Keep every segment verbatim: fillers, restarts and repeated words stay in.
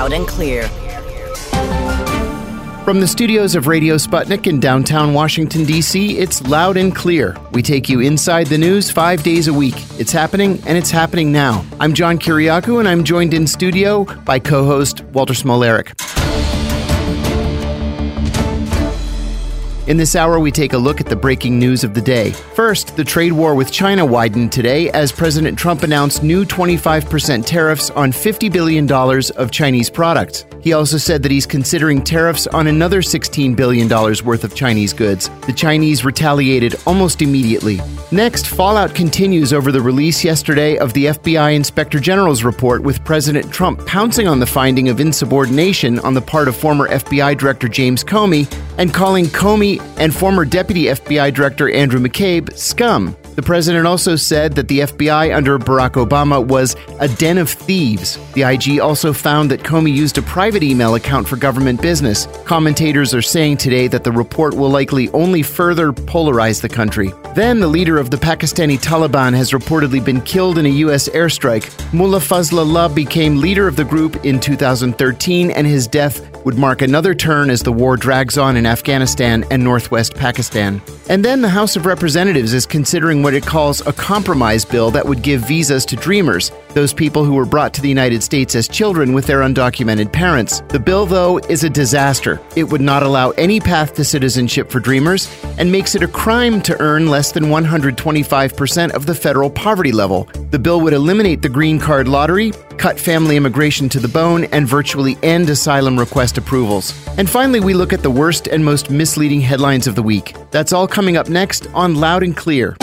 loud and clear. From the studios of Radio Sputnik in downtown Washington, D C, it's Loud and Clear. We take you inside the news five days a week. It's happening, and it's happening now. I'm John Kiriakou, and I'm joined in studio by co-host Walter Smolarek. In this hour, we take a look at the breaking news of the day. First, the trade war with China widened today as President Trump announced new twenty-five percent tariffs on fifty billion dollars of Chinese products. He also said that he's considering tariffs on another sixteen billion dollars worth of Chinese goods. The Chinese retaliated almost immediately. Next, fallout continues over the release yesterday of the F B I Inspector General's report, with President Trump pouncing on the finding of insubordination on the part of former F B I Director James Comey and calling Comey and former Deputy F B I Director Andrew McCabe scum. The president also said that the F B I under Barack Obama was a den of thieves. The I G also found that Comey used a private email account for government business. Commentators are saying today that the report will likely only further polarize the country. Then, the leader of the Pakistani Taliban has reportedly been killed in a U S airstrike. Mullah Fazlullah became leader of the group in two thousand thirteen, and his death would mark another turn as the war drags on in Afghanistan and northwest Pakistan. And then the House of Representatives is considering what it calls a compromise bill that would give visas to Dreamers, those people who were brought to the United States as children with their undocumented parents. The bill, though, is a disaster. It would not allow any path to citizenship for Dreamers and makes it a crime to earn less than one hundred twenty-five percent of the federal poverty level. The bill would eliminate the green card lottery, cut family immigration to the bone, and virtually end asylum request approvals. And finally, we look at the worst and most misleading headlines of the week. That's all coming up next on Loud and Clear.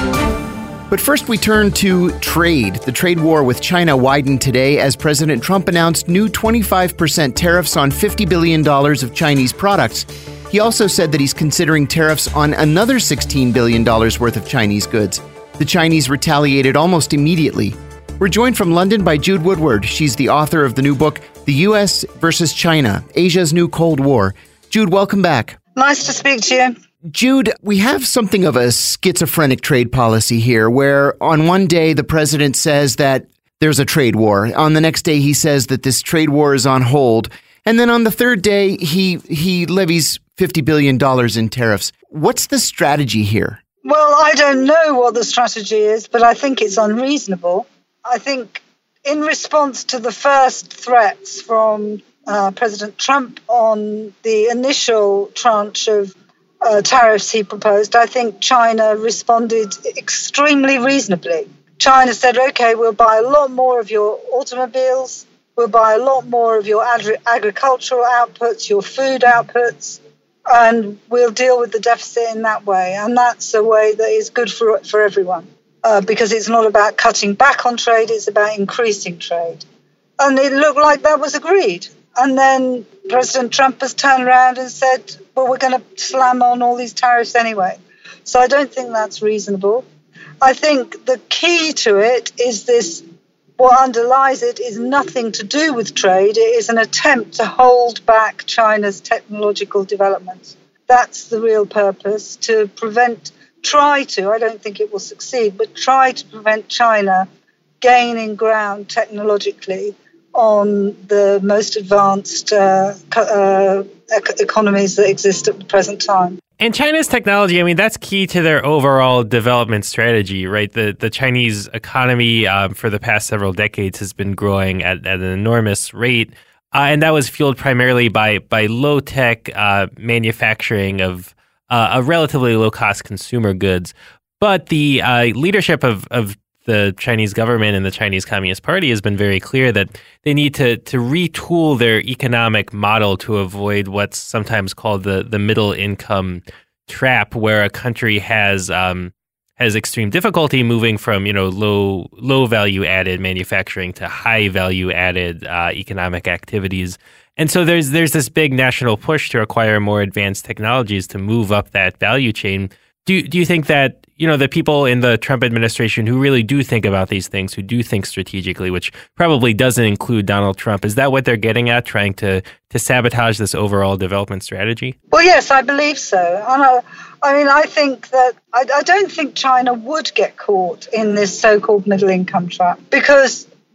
But first, we turn to trade. The trade war with China widened today as President Trump announced new twenty-five percent tariffs on fifty billion dollars of Chinese products. He also said that he's considering tariffs on another sixteen billion dollars worth of Chinese goods. The Chinese retaliated almost immediately. We're joined from London by Jude Woodward. She's the author of the new book, The U S versus China, Asia's New Cold War. Jude, welcome back. Nice to speak to you. Jude, we have something of a schizophrenic trade policy here, where on one day the president says that there's a trade war. On the next day, he says that this trade war is on hold. And then on the third day, he he levies fifty billion dollars in tariffs. What's the strategy here? Well, I don't know what the strategy is, but I think it's unreasonable. I think in response to the first threats from uh, President Trump on the initial tranche of uh, tariffs he proposed, I think China responded extremely reasonably. China said, okay, we'll buy a lot more of your automobiles, we'll buy a lot more of your agri- agricultural outputs, your food outputs, and we'll deal with the deficit in that way. And that's a way that is good for for everyone. Uh, because it's not about cutting back on trade, it's about increasing trade. And it looked like that was agreed. And then President Trump has turned around and said, well, we're going to slam on all these tariffs anyway. So I don't think that's reasonable. I think the key to it is this, what underlies it is nothing to do with trade. It is an attempt to hold back China's technological development. That's the real purpose, to prevent Try to, I don't think it will succeed, but try to prevent China gaining ground technologically on the most advanced uh, uh, economies that exist at the present time. And China's technology, I mean, that's key to their overall development strategy, right? The the Chinese economy um, for the past several decades has been growing at, at an enormous rate. Uh, and that was fueled primarily by, by low-tech uh, manufacturing of Uh, of relatively low-cost consumer goods. But the uh, leadership of, of the Chinese government and the Chinese Communist Party has been very clear that they need to, to retool their economic model to avoid what's sometimes called the, the middle-income trap, where a country has um, has extreme difficulty moving from, you know, low low value-added manufacturing to high value-added uh, economic activities. And so there's there's this big national push to acquire more advanced technologies to move up that value chain. Do do you think that, you know, the people in the Trump administration who really do think about these things, who do think strategically, which probably doesn't include Donald Trump, is that what they're getting at, trying to to sabotage this overall development strategy? Well, yes, I believe so. And I, I mean, I think that I, I don't think China would get caught in this so-called middle income trap, because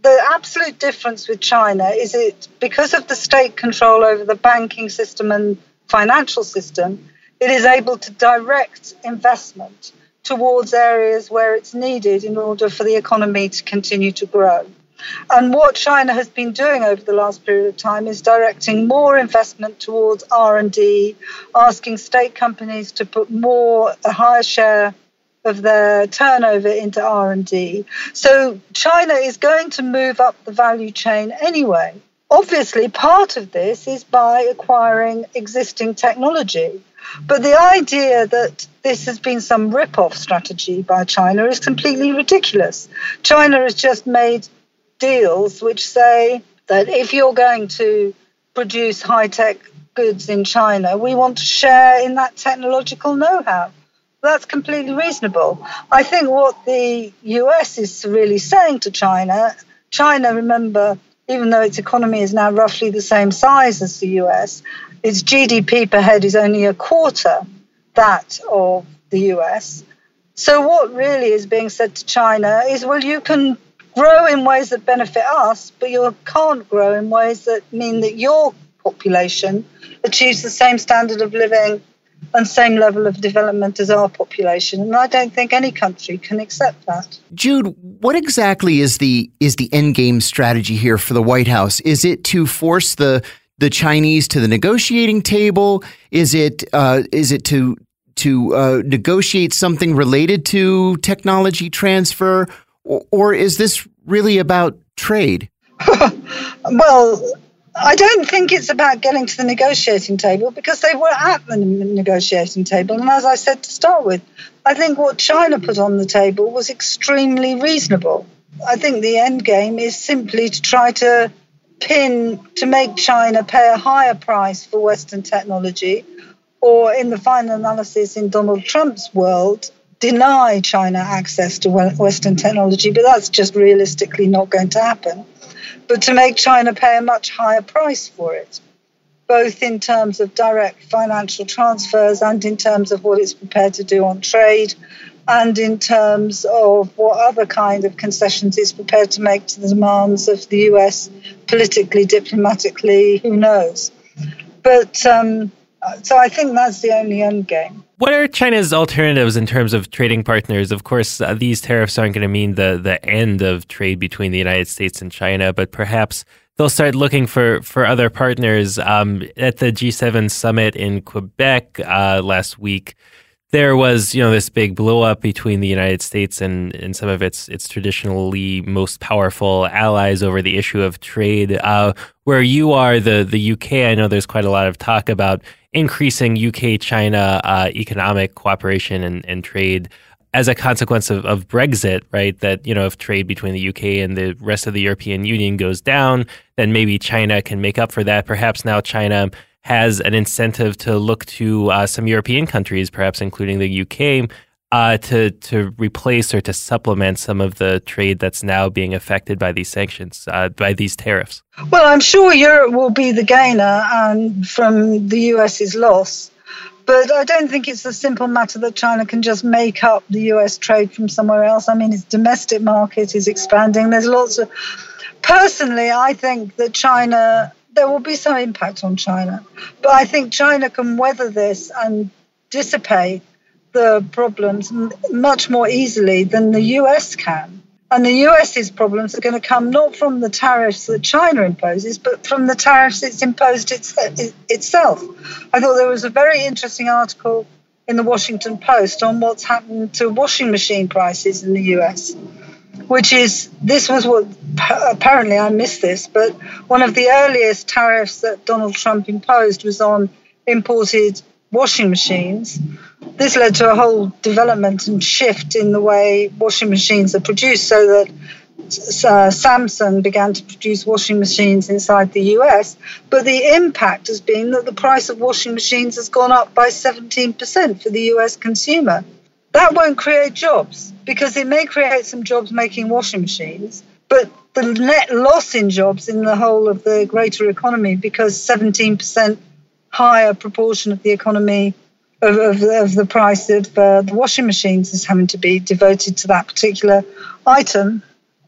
the absolute difference with China is it because of the state control over the banking system and financial system, it is able to direct investment towards areas where it's needed in order for the economy to continue to grow. And what China has been doing over the last period of time is directing more investment towards R and D, asking state companies to put more, a higher share of their turnover into R and D. So China is going to move up the value chain anyway. Obviously, part of this is by acquiring existing technology. But the idea that this has been some rip-off strategy by China is completely ridiculous. China has just made deals which say that if you're going to produce high-tech goods in China, we want to share in that technological know-how. That's completely reasonable. I think what the U S is really saying to China, China, remember, even though its economy is now roughly the same size as the U S, its G D P per head is only a quarter that of the U S. So what really is being said to China is, well, you can grow in ways that benefit us, but you can't grow in ways that mean that your population achieves the same standard of living and same level of development as our population. And I don't think any country can accept that. Jude, what exactly is the is the end game strategy here for the White House? Is it to force the the Chinese to the negotiating table? Is it uh, is it to to uh, negotiate something related to technology transfer, or, or is this really about trade? Well, I don't think it's about getting to the negotiating table, because they were at the negotiating table. And as I said to start with, I think what China put on the table was extremely reasonable. I think the end game is simply to try to pin, to make China pay a higher price for Western technology, or in the final analysis in Donald Trump's world, deny China access to Western technology. But that's just realistically not going to happen. But to make China pay a much higher price for it, both in terms of direct financial transfers and in terms of what it's prepared to do on trade, and in terms of what other kind of concessions it's prepared to make to the demands of the U S politically, diplomatically, who knows. But um, so I think that's the only end game. What are China's alternatives in terms of trading partners? Of course, uh, these tariffs aren't going to mean the, the end of trade between the United States and China, but perhaps they'll start looking for, for other partners. Um, at the G seven summit in Quebec uh, last week, there was, you know, this big blow up between the United States and, and some of its its traditionally most powerful allies over the issue of trade. Uh, where you are, the the U K, I know there's quite a lot of talk about increasing U K-China uh, economic cooperation and, and trade as a consequence of, of Brexit, right? That, you know, if trade between the U K and the rest of the European Union goes down, then maybe China can make up for that. Perhaps now China has an incentive to look to uh, some European countries, perhaps including the U K, uh, to to replace or to supplement some of the trade that's now being affected by these sanctions, uh, by these tariffs. Well, I'm sure Europe will be the gainer and from the US's loss. But I don't think it's a simple matter that China can just make up the U S trade from somewhere else. I mean, its domestic market is expanding. There's lots of... Personally, I think that China... There will be some impact on China, but I think China can weather this and dissipate the problems m- much more easily than the U S can. And the US's problems are going to come not from the tariffs that China imposes, but from the tariffs it's imposed it's, it, itself. I thought there was a very interesting article in the Washington Post on what's happened to washing machine prices in the U S, which is, this was what, apparently I missed this, but one of the earliest tariffs that Donald Trump imposed was on imported washing machines. This led to a whole development and shift in the way washing machines are produced, so that uh, Samsung began to produce washing machines inside the U S, but the impact has been that the price of washing machines has gone up by seventeen percent for the U S consumer. That won't create jobs, because it may create some jobs making washing machines, but the net loss in jobs in the whole of the greater economy, because seventeen percent higher proportion of the economy of, of, of the price of uh, the washing machines is having to be devoted to that particular item,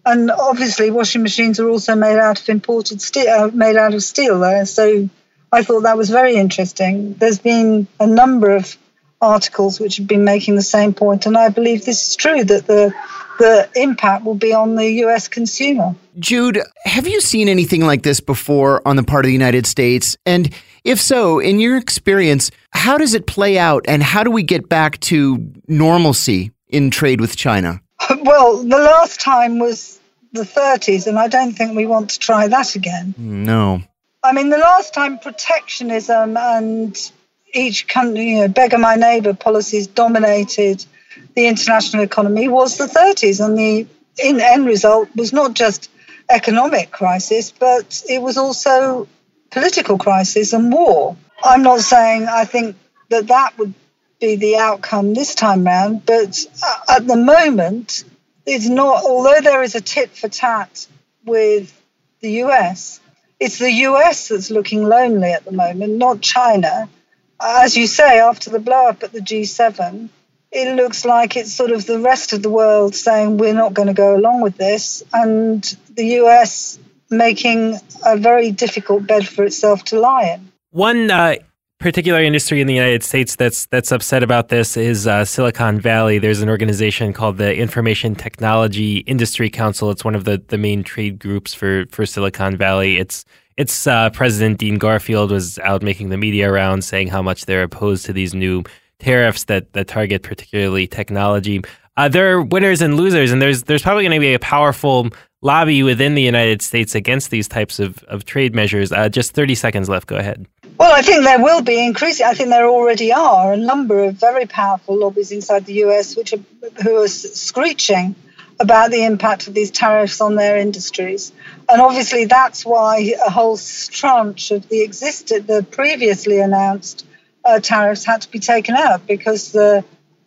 And obviously, washing machines are also made out of imported steel, uh, made out of steel there. So I thought that was very interesting. There's been a number of articles which have been making the same point, and I believe this is true, that the the impact will be on the U S consumer. Jude, have you seen anything like this before on the part of the United States? And if so, in your experience, how does it play out, and how do we get back to normalcy in trade with China? Well, the last time was the thirties, and I don't think we want to try that again. No. I mean, the last time protectionism and each country, you know, beggar my neighbour policies dominated the international economy was the thirties, and the in end result was not just economic crisis, but it was also political crisis and war. I'm not saying I think that that would be the outcome this time round, but at the moment, it's not. Although there is a tit for tat with the U S, it's the U S that's looking lonely at the moment, not China. As you say, after the blow up at the G seven, it looks like it's sort of the rest of the world saying we're not going to go along with this, and the U S making a very difficult bed for itself to lie in. One uh, particular industry in the United States that's that's upset about this is uh, Silicon Valley. There's an organization called the Information Technology Industry Council. It's one of the, the main trade groups for, for Silicon Valley. It's Its uh, President Dean Garfield was out making the media rounds saying how much they're opposed to these new tariffs that, that target particularly technology. Uh, there are winners and losers, and there's there's probably going to be a powerful lobby within the United States against these types of, of trade measures. Uh, just thirty seconds left. Go ahead. Well, I think there will be increasing. I think there already are a number of very powerful lobbies inside the U S which are, who are screeching about the impact of these tariffs on their industries. And obviously that's why a whole tranche of the existed, the previously announced uh, tariffs had to be taken out, because the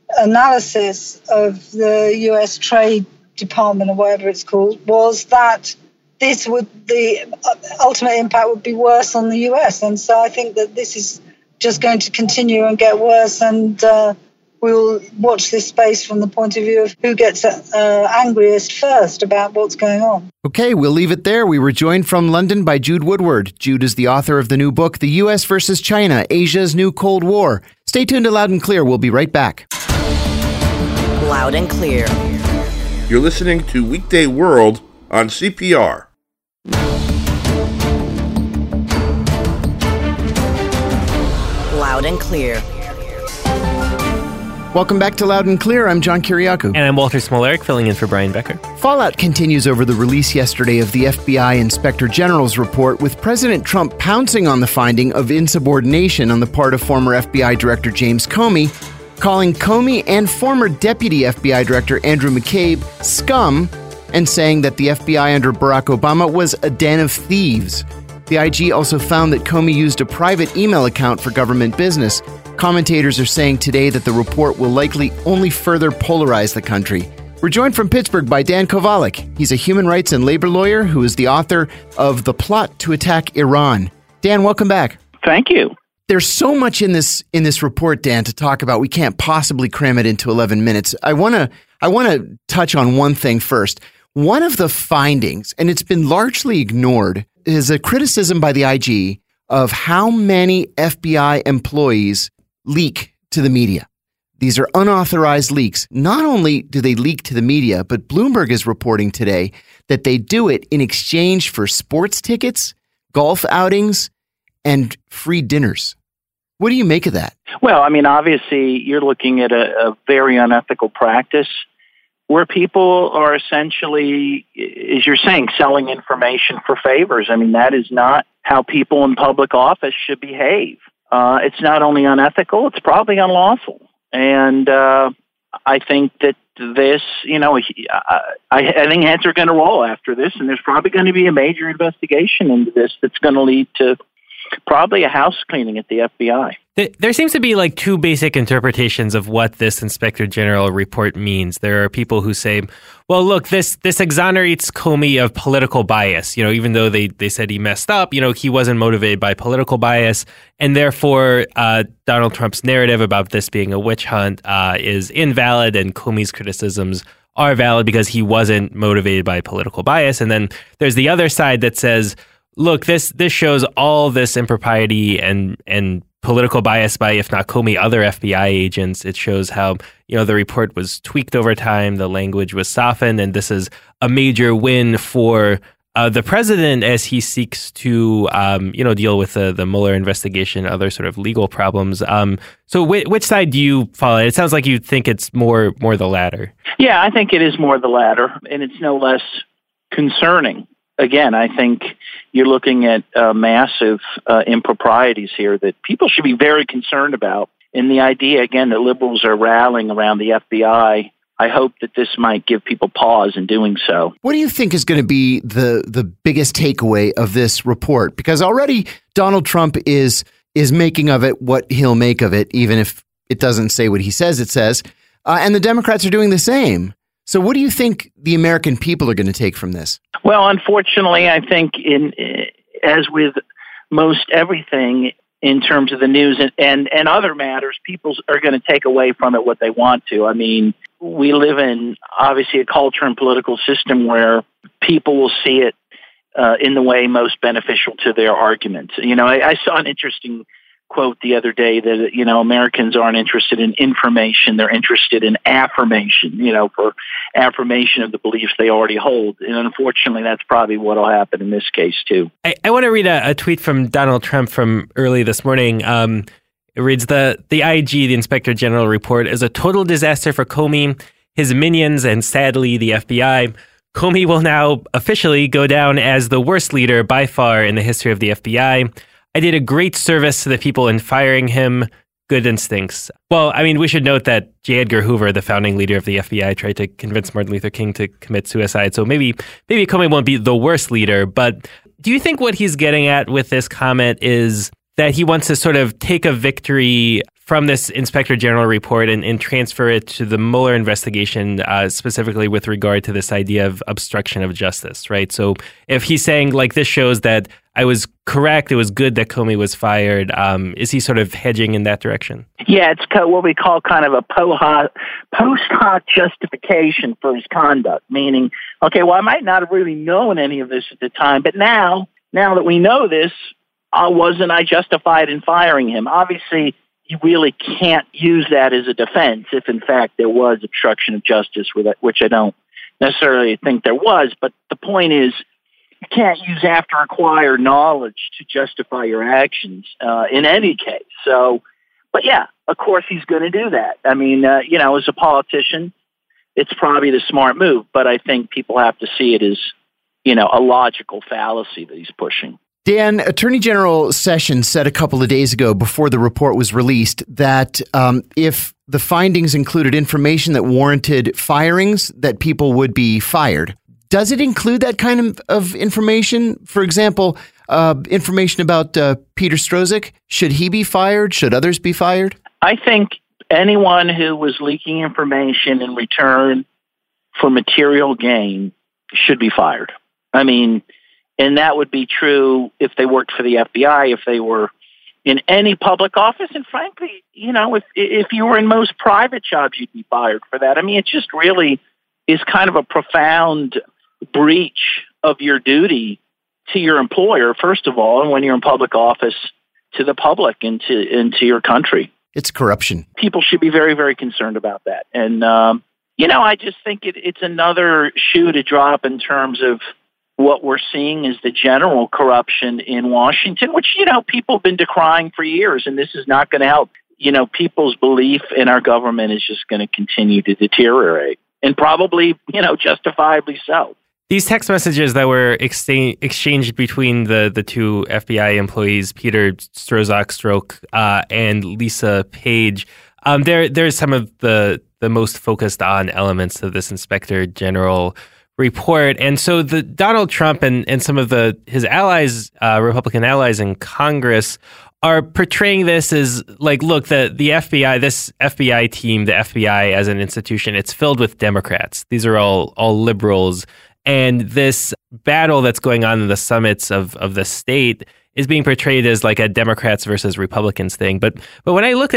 analysis of the U S Trade Department, or whatever it's called, was that this would, the ultimate impact would be worse on the U S. And so I think that this is just going to continue and get worse, and uh, we'll watch this space from the point of view of who gets uh, angriest first about what's going on. Okay, we'll leave it there. We were joined from London by Jude Woodward. Jude is the author of the new book, The U S versus China, Asia's New Cold War. Stay tuned to Loud and Clear. We'll be right back. Loud and Clear. You're listening to Weekday World on C P R. Loud and Clear. Welcome back to Loud and Clear. I'm John Kiriakou. And I'm Walter Smolarek, filling in for Brian Becker. Fallout continues over the release yesterday of the F B I Inspector General's report, with President Trump pouncing on the finding of insubordination on the part of former F B I Director James Comey, calling Comey and former Deputy F B I Director Andrew McCabe scum, and saying that the F B I under Barack Obama was a den of thieves. The I G also found that Comey used a private email account for government business. Commentators are saying today that the report will likely only further polarize the country. We're joined from Pittsburgh by Dan Kovalik. He's a human rights and labor lawyer who is the author of The Plot to Attack Iran. Dan, welcome back. Thank you. There's so much in this in this report, Dan, to talk about. We can't possibly cram it into eleven minutes. I want to I want to touch on one thing first. One of the findings, and it's been largely ignored, is a criticism by the I G of how many F B I employees leak to the media. These are unauthorized leaks. Not only do they leak to the media, but Bloomberg is reporting today that they do it in exchange for sports tickets, golf outings, and free dinners. What do you make of that? Well, I mean, obviously, you're looking at a, a very unethical practice where people are essentially, as you're saying, selling information for favors. I mean, that is not how people in public office should behave. Uh, it's not only unethical, it's probably unlawful. And uh, I think that this, you know, I, I think heads are going to roll after this, and there's probably going to be a major investigation into this that's going to lead to probably a house cleaning at the F B I. There seems to be like two basic interpretations of what this Inspector General report means. There are people who say, well, look, this this exonerates Comey of political bias. You know, even though they, they said he messed up, you know, he wasn't motivated by political bias. And therefore, uh, Donald Trump's narrative about this being a witch hunt uh, is invalid, and Comey's criticisms are valid because he wasn't motivated by political bias. And then there's the other side that says, look, this this shows all this impropriety and and political bias by, if not Comey, other F B I agents. It shows how, you know, the report was tweaked over time, the language was softened, and this is a major win for uh, the president as he seeks to, um, you know, deal with the, the Mueller investigation, other sort of legal problems. Um, so wh- which side do you follow? It sounds like you think it's more more the latter. Yeah, I think it is more the latter, and it's no less concerning. Again, I think you're looking at uh, massive uh, improprieties here that people should be very concerned about. And the idea, again, that liberals are rallying around the F B I, I hope that this might give people pause in doing so. What do you think is going to be the the biggest takeaway of this report? Because already Donald Trump is is making of it what he'll make of it, even if it doesn't say what he says it says. Uh, and the Democrats are doing the same. So what do you think the American people are going to take from this? Well, unfortunately, I think in as with most everything in terms of the news and, and, and other matters, people are going to take away from it what they want to. I mean, we live in, obviously, a culture and political system where people will see it uh, in the way most beneficial to their arguments. You know, I, I saw an interesting quote the other day that, you know, Americans aren't interested in information. They're interested in affirmation, you know, for affirmation of the beliefs they already hold. And unfortunately, that's probably what will happen in this case, too. I, I want to read a, a tweet from Donald Trump from early this morning. Um, it reads, the, the I G, the Inspector General report, is a total disaster for Comey, his minions, and sadly, the F B I. Comey will now officially go down as the worst leader by far in the history of the F B I. I did a great service to the people in firing him. Good instincts. Well, I mean, we should note that J. Edgar Hoover, the founding leader of the F B I, tried to convince Martin Luther King to commit suicide. So maybe maybe Comey won't be the worst leader. But do you think what he's getting at with this comment is that he wants to sort of take a victory from this Inspector General report and, and transfer it to the Mueller investigation, uh, specifically with regard to this idea of obstruction of justice, right? So if he's saying, like, this shows that I was correct, it was good that Comey was fired, um, is he sort of hedging in that direction? Yeah, it's what we call kind of a post hoc justification for his conduct, meaning, okay, well, I might not have really known any of this at the time, but now, now that we know this, uh, wasn't I justified in firing him? Obviously, you really can't use that as a defense if, in fact, there was obstruction of justice, with it, which I don't necessarily think there was. But the point is, you can't use after acquired knowledge to justify your actions uh, in any case. So, but yeah, of course he's going to do that. I mean, uh, you know, as a politician, it's probably the smart move. But I think people have to see it as, you know, a logical fallacy that he's pushing. Dan, Attorney General Sessions said a couple of days ago before the report was released that um, if the findings included information that warranted firings, that people would be fired. Does it include that kind of, of information? For example, uh, information about uh, Peter Strzok? Should he be fired? Should others be fired? I think anyone who was leaking information in return for material gain should be fired. I mean, and that would be true if they worked for the F B I, if they were in any public office. And frankly, you know, if if you were in most private jobs, you'd be fired for that. I mean, it just really is kind of a profound breach of your duty to your employer, first of all, and when you're in public office, to the public and to, and to your country. It's corruption. People should be very, very concerned about that. And, um, you know, I just think it, it's another shoe to drop in terms of what we're seeing is the general corruption in Washington, which, you know, people have been decrying for years, and this is not going to help. You know, people's belief in our government is just going to continue to deteriorate, and probably, you know, justifiably so. These text messages that were exchange, exchanged between the, the two F B I employees, Peter Strzok, Strzok uh, and Lisa Page, um, there there's some of the, the most focused on elements of this Inspector General report. And so the Donald Trump and, and some of the his allies, uh, Republican allies in Congress, are portraying this as like, look, the, the F B I, this F B I team, the F B I as an institution, it's filled with Democrats. These are all all liberals. And this battle that's going on in the summits of, of the state is being portrayed as like a Democrats versus Republicans thing. But but when I look at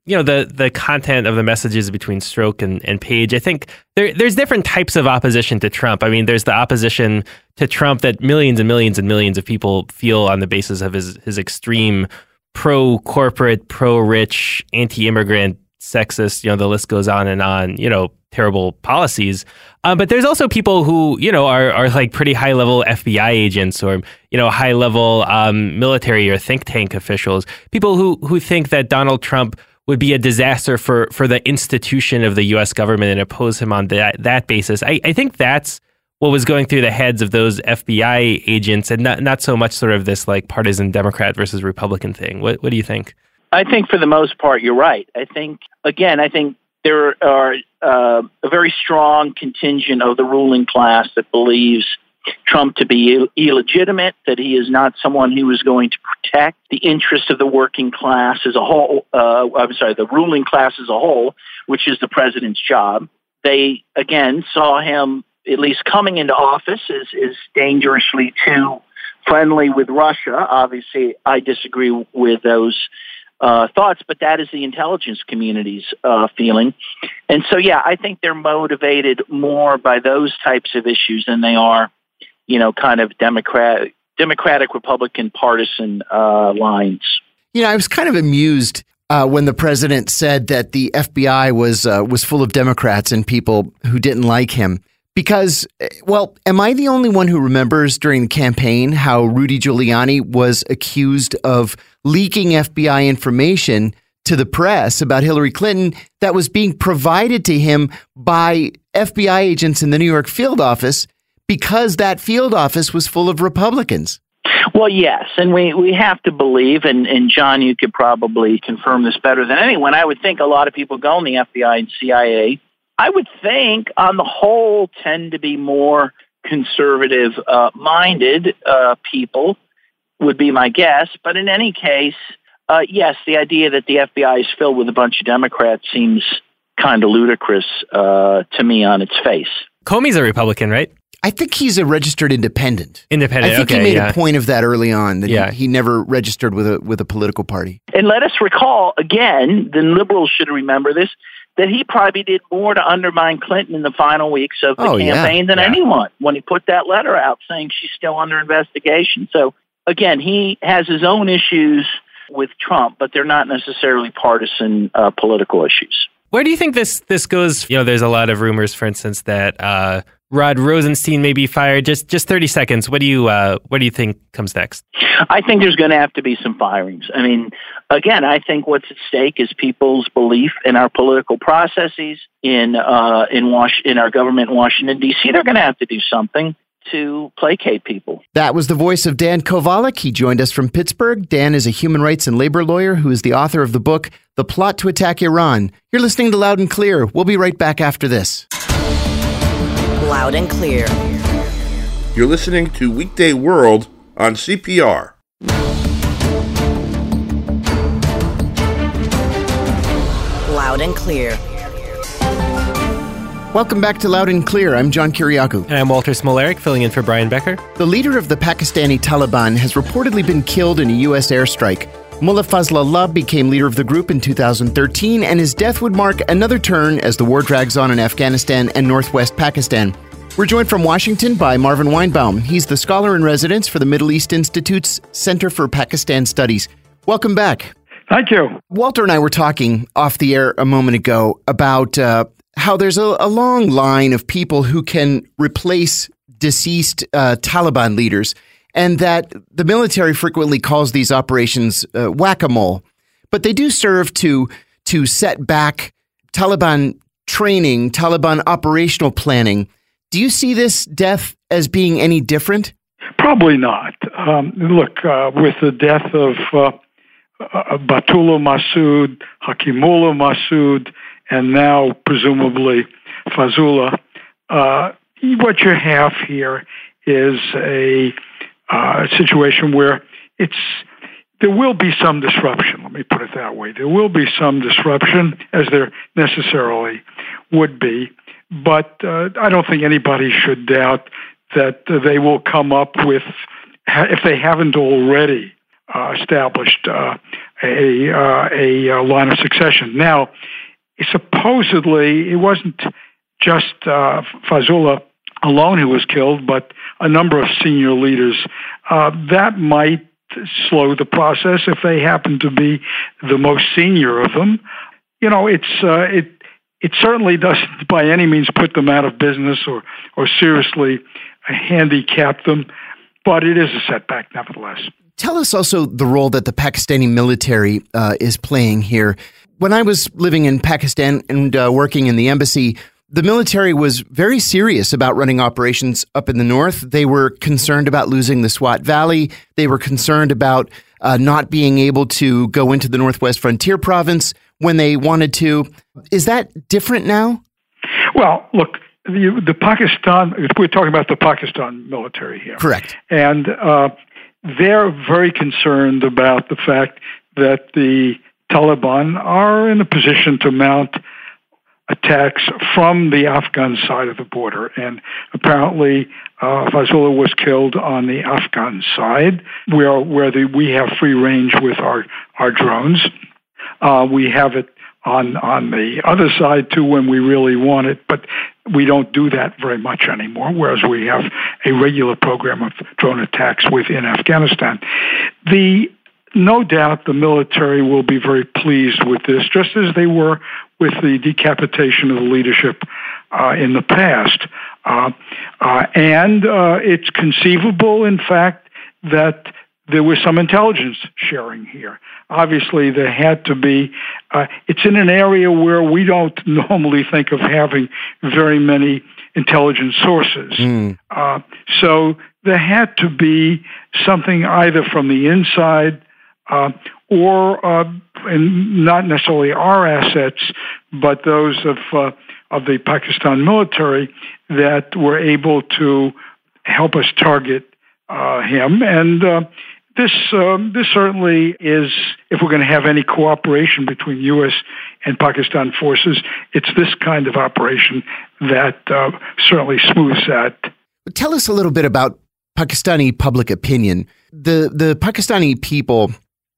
you know, the the content of the messages between Strzok and, and Page, I think there there's different types of opposition to Trump. I mean, there's the opposition to Trump that millions and millions and millions of people feel on the basis of his his extreme pro-corporate, pro-rich, anti-immigrant, sexist, you know, the list goes on and on, you know, terrible policies. Um, but there's also people who, you know, are, are like pretty high level F B I agents or, you know, high level um, military or think tank officials, people who, who think that Donald Trump would be a disaster for, for the institution of the U S government and oppose him on that, that basis. I, I think that's what was going through the heads of those F B I agents and not, not so much sort of this like partisan Democrat versus Republican thing. What, what do you think? I think for the most part, you're right. I think, again, I think there are uh, a very strong contingent of the ruling class that believes Trump to be Ill- illegitimate, that he is not someone who is going to protect the interest of the working class as a whole. Uh, I'm sorry, the ruling class as a whole, which is the president's job. They, again, saw him, at least coming into office, as, as dangerously too friendly with Russia. Obviously, I disagree with those Uh, thoughts, but that is the intelligence community's uh, feeling. And so, yeah, I think they're motivated more by those types of issues than they are, you know, kind of Democrat, Democratic, Republican partisan uh, lines. You know, I was kind of amused uh, when the president said that the F B I was uh, was full of Democrats and people who didn't like him. Because, well, am I the only one who remembers during the campaign how Rudy Giuliani was accused of leaking F B I information to the press about Hillary Clinton that was being provided to him by F B I agents in the New York field office because that field office was full of Republicans? Well, yes, and we, we have to believe, and, and John, you could probably confirm this better than anyone, I would think a lot of people go in the F B I and C I A, I would think, on the whole, tend to be more conservative-minded uh, uh, people, would be my guess. But in any case, uh, yes, the idea that the F B I is filled with a bunch of Democrats seems kind of ludicrous uh, to me on its face. Comey's a Republican, right? I think he's a registered independent. Independent, I think okay, he made yeah. a point of that early on, that yeah. he, he never registered with a with a political party. And let us recall, again, the liberals should remember this, that he probably did more to undermine Clinton in the final weeks of the oh, campaign yeah. than yeah. anyone when he put that letter out saying she's still under investigation. So, again, he has his own issues with Trump, but they're not necessarily partisan uh, political issues. Where do you think this this goes? You know, there's a lot of rumors, for instance, that uh, Rod Rosenstein may be fired. Just just thirty seconds. What do you uh, what do you think comes next? I think there's going to have to be some firings. I mean, again, I think what's at stake is people's belief in our political processes, in uh, in Was- in our government in Washington, D C. They're going to have to do something to placate people. That was the voice of Dan Kovalik. He joined us from Pittsburgh. Dan is a human rights and labor lawyer who is the author of the book, The Plot to Attack Iran. You're listening to Loud and Clear. We'll be right back after this. Loud and Clear. You're listening to Weekday World on C P R. Loud and Clear. Welcome back to Loud and Clear. I'm John Kiriakou. And I'm Walter Smolarek, filling in for Brian Becker. The leader of the Pakistani Taliban has reportedly been killed in a U S airstrike. Mullah Fazlallah became leader of the group in two thousand thirteen, and his death would mark another turn as the war drags on in Afghanistan and northwest Pakistan. We're joined from Washington by Marvin Weinbaum. He's the scholar in residence for the Middle East Institute's Center for Pakistan Studies. Welcome back. Thank you. Walter and I were talking off the air a moment ago about uh, how there's a, a long line of people who can replace deceased uh, Taliban leaders, and that the military frequently calls these operations uh, whack-a-mole. But they do serve to to set back Taliban training, Taliban operational planning. Do you see this death as being any different? Probably not. Um, look, uh, with the death of uh, uh, Batullah Masood, Hakimullah Masood, and now presumably Fazullah, uh, what you have here is a uh, situation where it's there will be some disruption. Let me put it that way. There will be some disruption, as there necessarily would be. But uh, I don't think anybody should doubt that uh, they will come up with, if they haven't already uh, established uh, a uh, a, a line of succession. Now, supposedly, it wasn't just uh, Fazullah alone who was killed, but a number of senior leaders. Uh, that might slow the process if they happen to be the most senior of them. You know, it's uh, it it certainly doesn't by any means put them out of business or or seriously handicap them, but it is a setback nevertheless. Tell us also the role that the Pakistani military uh, is playing here. When I was living in Pakistan and uh, working in the embassy, the military was very serious about running operations up in the north. They were concerned about losing the Swat Valley. They were concerned about uh, not being able to go into the Northwest Frontier Province when they wanted to. Is that different now? Well, look, the, the Pakistan, we're talking about the Pakistan military here. Correct. And uh, they're very concerned about the fact that the Taliban are in a position to mount attacks from the Afghan side of the border. And apparently uh, Fazullah was killed on the Afghan side, where where the, we have free range with our, our drones. Uh, we have it on, on the other side, too, when we really want it, but we don't do that very much anymore, whereas we have a regular program of drone attacks within Afghanistan. The No doubt the military will be very pleased with this, just as they were with the decapitation of the leadership uh, in the past. Uh, uh, and uh, it's conceivable, in fact, that there was some intelligence sharing here. Obviously, there had to be, uh, it's in an area where we don't normally think of having very many intelligence sources. Mm. Uh, so there had to be something either from the inside Uh, or uh, and not necessarily our assets, but those of uh, of the Pakistan military that were able to help us target uh, him. And uh, this um, this certainly is, if we're going to have any cooperation between U S and Pakistan forces, it's this kind of operation that uh, certainly smooths that. Tell us a little bit about Pakistani public opinion. The the Pakistani people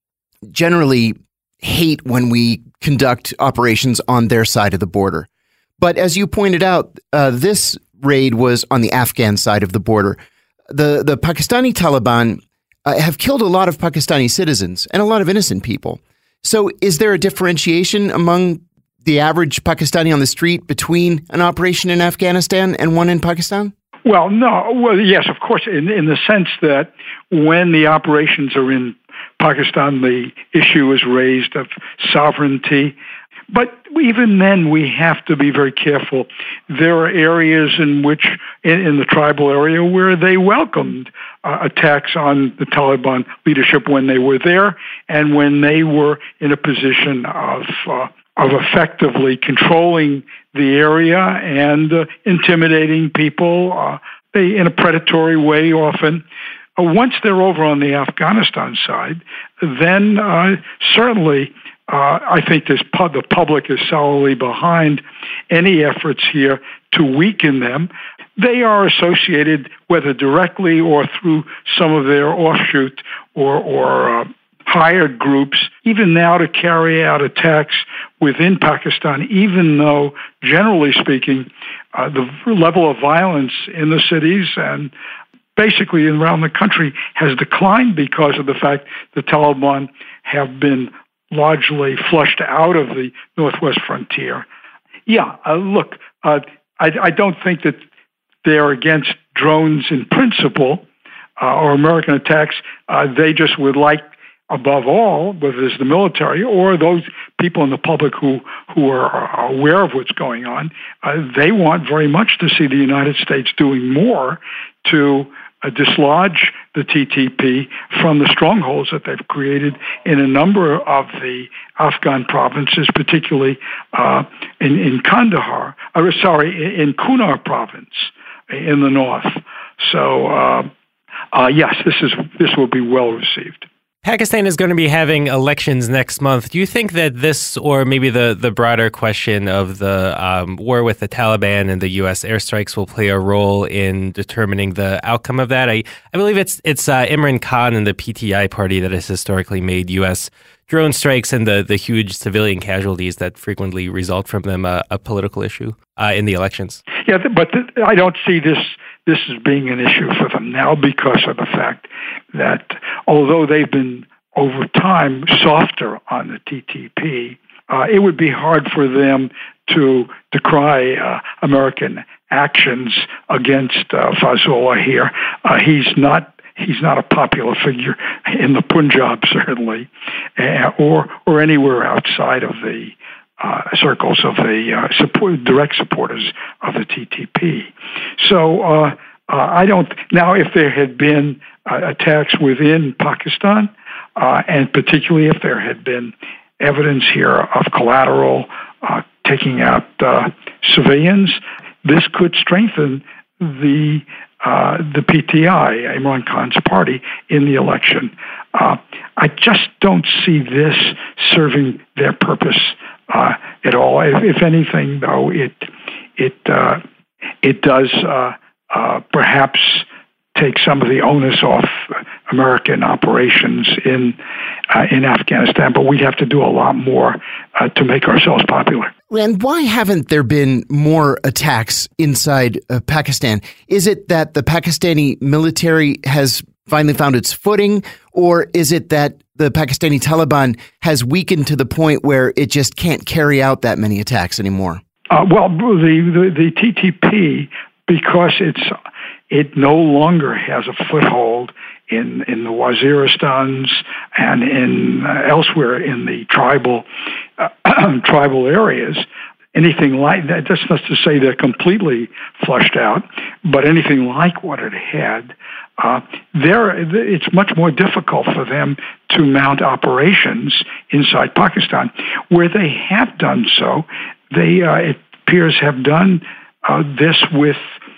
generally hate when we conduct operations on their side of the border. But as you pointed out, uh, this raid was on the Afghan side of the border. The, the Pakistani Taliban uh, have killed a lot of Pakistani citizens and a lot of innocent people. So is there a differentiation among the average Pakistani on the street between an operation in Afghanistan and one in Pakistan? Well, no. Well, yes, of course, in, in the sense that when the operations are in Pakistan, the issue is raised of sovereignty. But even then, we have to be very careful. There are areas in which, in, in the tribal area, where they welcomed uh, attacks on the Taliban leadership when they were there and when they were in a position of uh, of effectively controlling the area and uh, intimidating people uh, they, in a predatory way often. Uh, once they're over on the Afghanistan side, then uh, certainly uh, I think this pub- the public is solidly behind any efforts here to weaken them. They are associated, whether directly or through some of their offshoot or, or uh, hired groups, even now to carry out attacks within Pakistan, even though, generally speaking, uh, the level of violence in the cities and basically around the country has declined because of the fact the Taliban have been largely flushed out of the Northwest frontier. Yeah, uh, look, uh, I, I don't think that they're against drones in principle uh, or American attacks. Uh, they just would like, above all, whether it's the military or those people in the public who, who are aware of what's going on, uh, they want very much to see the United States doing more to uh, dislodge the T T P from the strongholds that they've created in a number of the Afghan provinces, particularly uh, in, in Kandahar, or sorry, in Kunar province in the north. So, uh, uh, yes, this is this will be well received. Pakistan is going to be having elections next month. Do you think that this, or maybe the, the broader question of the um, war with the Taliban and the U S airstrikes, will play a role in determining the outcome of that? I, I believe it's it's uh, Imran Khan and the P T I party that has historically made U S drone strikes and the, the huge civilian casualties that frequently result from them a, a political issue uh, in the elections. Yeah, but th- I don't see this this as being an issue for them now because of the fact that although they've been over time softer on the T T P, uh, it would be hard for them to decry uh, American actions against uh, Fazullah here. Uh, he's not he's not a popular figure in the Punjab, certainly, uh, or or anywhere outside of the uh, circles of the uh, support, direct supporters of the T T P. So uh, uh, I don't. Now, if there had been uh, attacks within Pakistan, uh, and particularly if there had been evidence here of collateral uh, taking out uh, civilians, this could strengthen the uh, the P T I, Imran Khan's party, in the election. Uh, I just don't see this serving their purpose uh, at all. If, if anything, though, it it uh, it does uh, uh, perhaps take some of the onus off American operations in uh, in Afghanistan, but we'd have to do a lot more uh, to make ourselves popular. And why haven't there been more attacks inside uh, Pakistan? Is it that the Pakistani military has finally found its footing, or is it that the Pakistani Taliban has weakened to the point where it just can't carry out that many attacks anymore? Uh, well, the, the the T T P, because it's it no longer has a foothold in, in the Waziristans and in uh, elsewhere in the tribal uh, tribal areas. Anything like that, that's not to say they're completely flushed out, but anything like what it had, uh, there it's much more difficult for them to mount operations inside Pakistan. Where they have done so, they uh, it appears have done uh, this with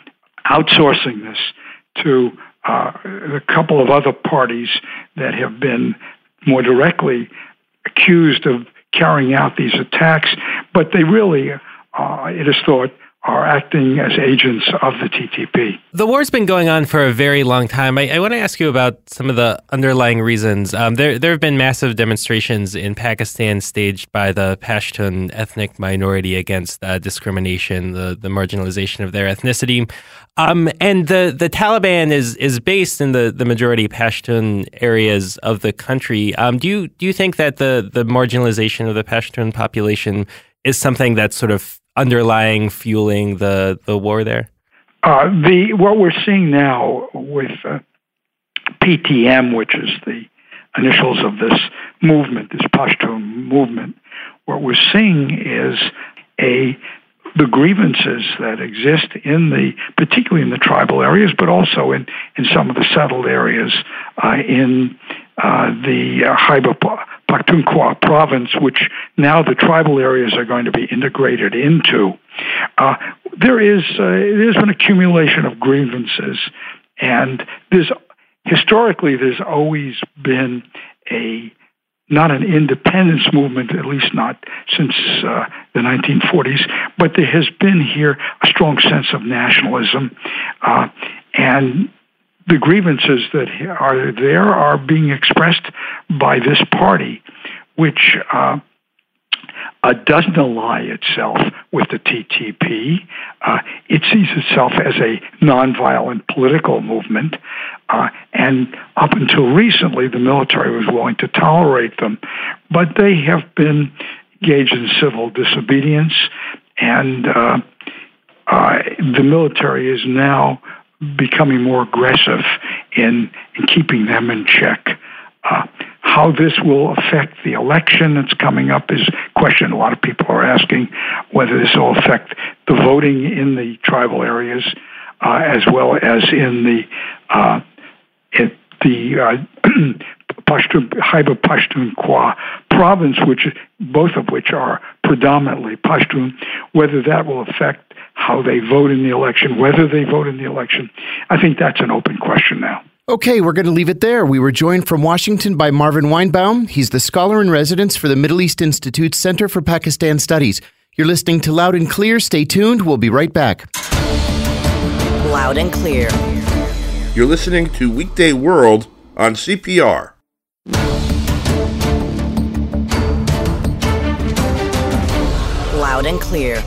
outsourcing this to uh, a couple of other parties that have been more directly accused of carrying out these attacks, but they really, uh, it is thought, are acting as agents of the T T P. The war's been going on for a very long time. I, I want to ask you about some of the underlying reasons. Um, there, there have been massive demonstrations in Pakistan staged by the Pashtun ethnic minority against uh, discrimination, the, the marginalization of their ethnicity. Um, and the, the Taliban is is based in the, the majority Pashtun areas of the country. Um, do you do you think that the, the marginalization of the Pashtun population is something that's sort of underlying, fueling the, the war there? Uh, the what we're seeing now with uh, P T M, which is the initials of this movement, this Pashtun movement, what we're seeing is a the grievances that exist in the, particularly in the tribal areas, but also in, in some of the settled areas uh, in uh, the uh, Khyber Pakhtunkhwa province, which now the tribal areas are going to be integrated into. Uh, there is uh, there's an accumulation of grievances, and there's historically there's always been a not an independence movement, at least not since uh, the nineteen forties, but there has been here a strong sense of nationalism, uh, and the grievances that are there are being expressed by this party, which uh, uh, doesn't ally itself with the T T P. Uh, it sees itself as a nonviolent political movement. Uh, and up until recently, the military was willing to tolerate them. But they have been engaged in civil disobedience, and uh, uh, the military is now becoming more aggressive in, in keeping them in check. Uh, how this will affect the election that's coming up is a question a lot of people are asking, whether this will affect the voting in the tribal areas uh, as well as in the uh, in the uh, Pashtun, Khyber Pakhtunkhwa province, which both of which are predominantly Pashtun, whether that will affect how they vote in the election, whether they vote in the election. I think that's an open question now. Okay, we're going to leave it there. We were joined from Washington by Marvin Weinbaum. He's the scholar in residence for the Middle East Institute's Center for Pakistan Studies. You're listening to Loud and Clear. Stay tuned. We'll be right back. Loud and Clear. You're listening to Weekday World on C P R. Loud and clear.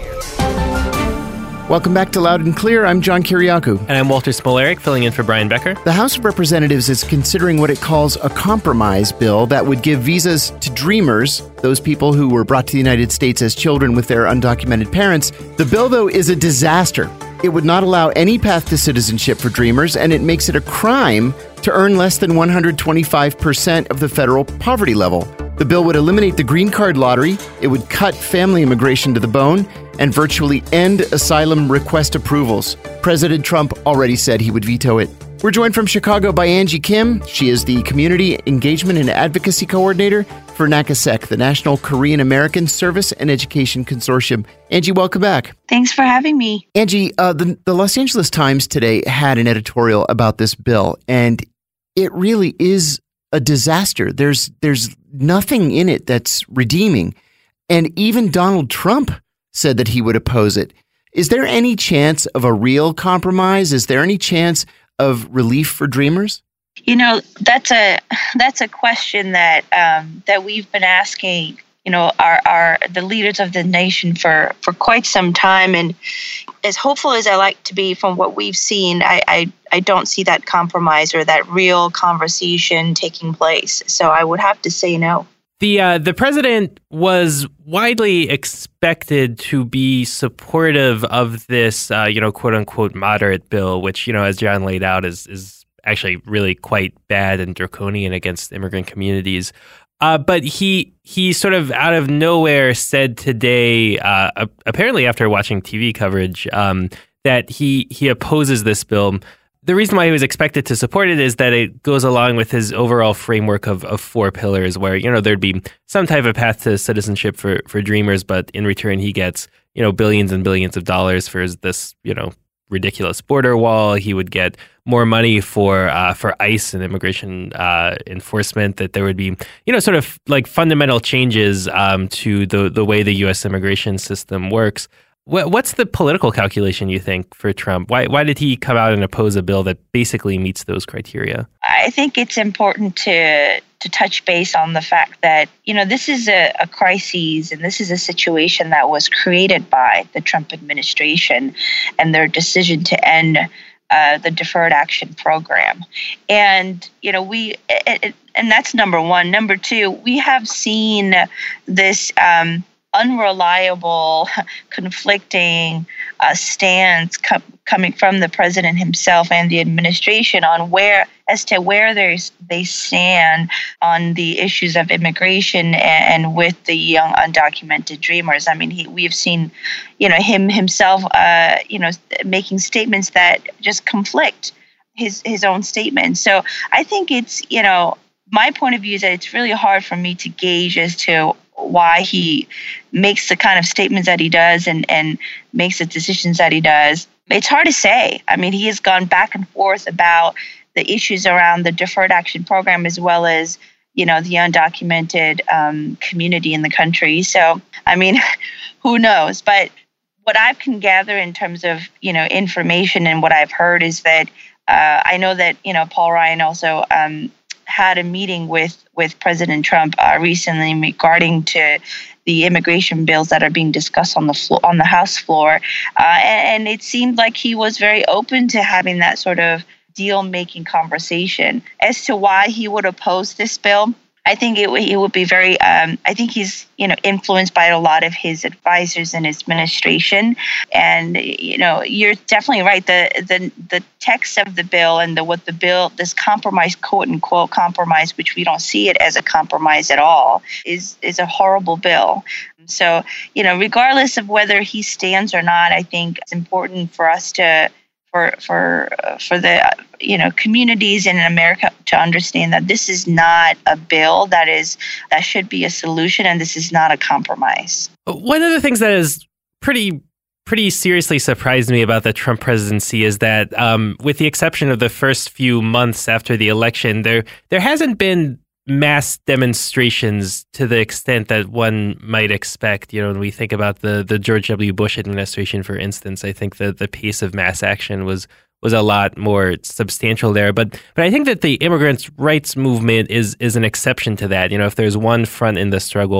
Welcome back to Loud and Clear. I'm John Kiriakou. And I'm Walter Smolaric, filling in for Brian Becker. The House of Representatives is considering what it calls a compromise bill that would give visas to dreamers, those people who were brought to the United States as children with their undocumented parents. The bill, though, is a disaster. It would not allow any path to citizenship for dreamers, and it makes it a crime to earn less than one hundred twenty-five percent of the federal poverty level. The bill would eliminate the green card lottery, it would cut family immigration to the bone, and virtually end asylum request approvals. President Trump already said he would veto it. We're joined from Chicago by Angie Kim. She is the Community Engagement and Advocacy Coordinator for NAKASEC, the National Korean American Service and Education Consortium. Angie, welcome back. Thanks for having me. Angie, uh, the, the Los Angeles Times today had an editorial about this bill, and it really is a disaster. There's there's nothing in it that's redeeming. And even Donald Trump said that he would oppose it. Is there any chance of a real compromise? Is there any chance of relief for dreamers? You know, that's a that's a question that um, that we've been asking, you know, our, our the leaders of the nation for, for quite some time. And as hopeful as I like to be from what we've seen, I, I, I don't see that compromise or that real conversation taking place. So I would have to say no. The uh, the president was widely expected to be supportive of this, uh, you know, quote unquote moderate bill, which, you know, as John laid out, is is actually really quite bad and draconian against immigrant communities. Uh, but he he sort of out of nowhere said today, uh, apparently after watching T V coverage, um, that he he opposes this bill. The reason why he was expected to support it is that it goes along with his overall framework of, of four pillars where, you know, there'd be some type of path to citizenship for, for dreamers, but in return he gets, you know, billions and billions of dollars for this, you know, ridiculous border wall. He would get more money for uh, for ICE and immigration uh, enforcement, that there would be, you know, sort of like fundamental changes um, to the, the way the U S immigration system works. What's the political calculation, you think, for Trump? Why why did he come out and oppose a bill that basically meets those criteria? I think it's important to to touch base on the fact that, you know, this is a, a crisis and this is a situation that was created by the Trump administration and their decision to end uh, the Deferred Action Program. And, you know, we it, it, and that's number one. Number two, we have seen this um unreliable, conflicting uh, stance com- coming from the president himself and the administration on where, as to where they stand on the issues of immigration and, and with the young undocumented dreamers. I mean, he, we've seen, you know, him himself, uh, you know, making statements that just conflict his his own statements. So I think it's, you know, my point of view is that it's really hard for me to gauge as to why he makes the kind of statements that he does and, and makes the decisions that he does. It's hard to say. I mean, he has gone back and forth about the issues around the Deferred Action Program as well as, you know, the undocumented um, community in the country. So, I mean, who knows? But what I can gather in terms of, you know, information and what I've heard is that uh, I know that, you know, Paul Ryan also um, had a meeting with, with President Trump uh, recently regarding to the immigration bills that are being discussed on the flo- on the House floor, uh, and, and it seemed like he was very open to having that sort of deal-making conversation. As to why he would oppose this bill, I think it, it would be very, um, I think he's, you know, influenced by a lot of his advisors and his administration. And, you know, you're definitely right. The the the text of the bill and the what the bill, this compromise, quote unquote compromise, which we don't see it as a compromise at all, is is a horrible bill. So, you know, regardless of whether he stands or not, I think it's important for us to for for uh, for the you know communities in America to understand that this is not a bill that is that should be a solution, and this is not a compromise. One of the things that is pretty pretty seriously surprised me about the Trump presidency is that, um, with the exception of the first few months after the election, there there hasn't been mass demonstrations to the extent that one might expect. You know, when we think about the, the George W. Bush administration, for instance, I think that the pace of mass action was was a lot more substantial there. But but I think that the immigrants' rights movement is is an exception to that. You know, if there's one front in the struggle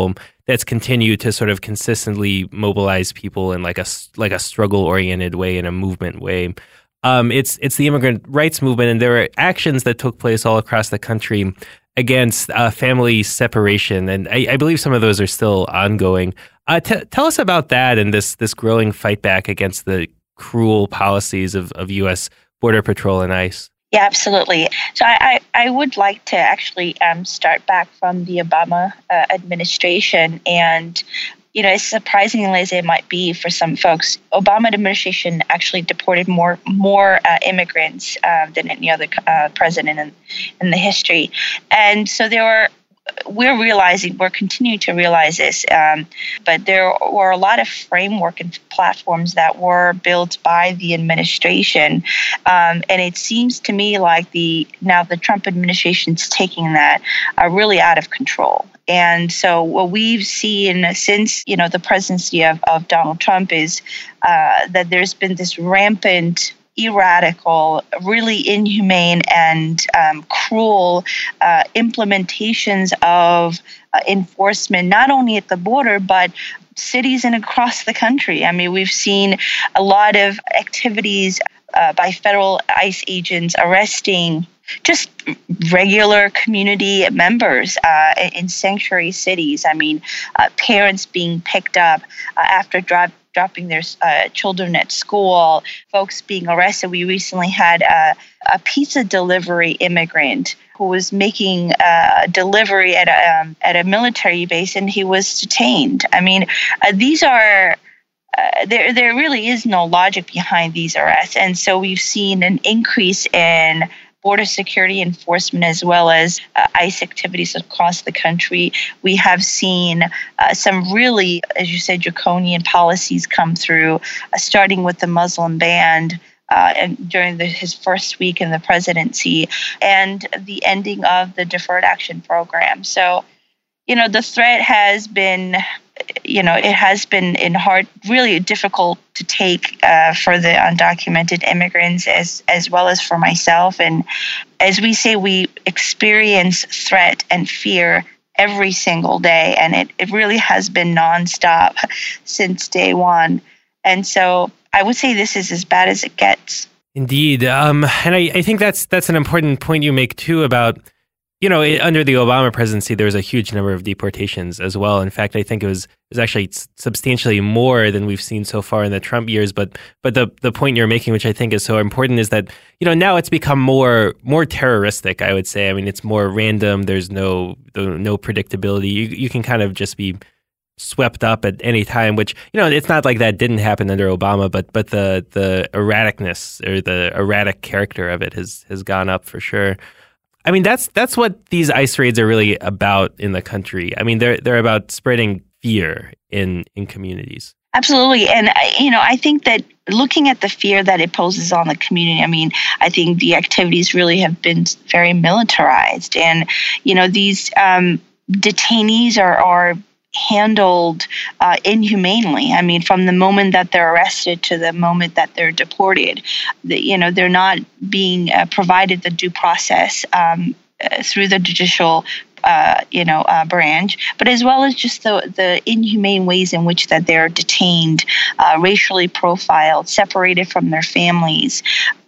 that's continued to sort of consistently mobilize people in like a like a struggle-oriented way, in a movement way. Um, it's it's the immigrant rights movement, and there are actions that took place all across the country against uh, family separation, and I, I believe some of those are still ongoing. Uh, t- tell us about that and this this growing fight back against the cruel policies of, of U S Border Patrol and ICE. Yeah, absolutely. So I, I, I would like to actually um, start back from the Obama uh, administration. And, you know, as surprising as it might be for some folks, Obama administration actually deported more more uh, immigrants uh, than any other uh, president in, in the history. And so there were We're realizing, we're continuing to realize this, um, but there were a lot of framework and platforms that were built by the administration, um, and it seems to me like the now the Trump administration's taking that uh, really out of control. And so what we've seen since, you know, the presidency of, of Donald Trump is uh, that there's been this rampant, erratical, really inhumane and um, cruel uh, implementations of uh, enforcement, not only at the border, but cities and across the country. I mean, we've seen a lot of activities uh, by federal ICE agents arresting just regular community members uh, in sanctuary cities. I mean, uh, parents being picked up uh, after driving dropping their uh, children at school, folks being arrested. We recently had a, a pizza delivery immigrant who was making a delivery at a, um, at a military base, and he was detained. I mean, uh, these are, uh, there, there really is no logic behind these arrests. And so we've seen an increase in border security enforcement as well as uh, ICE activities across the country. We have seen uh, some really, as you said, draconian policies come through, uh, starting with the Muslim ban uh, and during the, his first week in the presidency, and the ending of the Deferred Action Program. So, you know, the threat has been, you know, it has been in hard, really difficult to take uh, for the undocumented immigrants as as well as for myself. And as we say, we experience threat and fear every single day, and it, it really has been nonstop since day one. And so I would say this is as bad as it gets. Indeed. Um, and I, I think that's that's an important point you make, too, about, you know, it, under the Obama presidency, there was a huge number of deportations as well. In fact, I think it was it was actually substantially more than we've seen so far in the Trump years. But but the the point you're making, which I think is so important, is that, you know, now it's become more more terroristic, I would say. I mean, it's more random. There's no no predictability. You you can kind of just be swept up at any time, which, you know, it's not like that didn't happen under Obama, but but the the erraticness or the erratic character of it has has gone up for sure. I mean, that's that's what these ICE raids are really about in the country. I mean, they're they're about spreading fear in in communities. Absolutely. And, you know, I think that looking at the fear that it poses on the community, I mean, I think the activities really have been very militarized. And, you know, these um, detainees are, are handled uh, inhumanely. I mean, from the moment that they're arrested to the moment that they're deported, the, you know, they're not being uh, provided the due process um, uh, through the judicial Uh, you know, uh, branch, but as well as just the, the inhumane ways in which that they're detained, uh, racially profiled, separated from their families.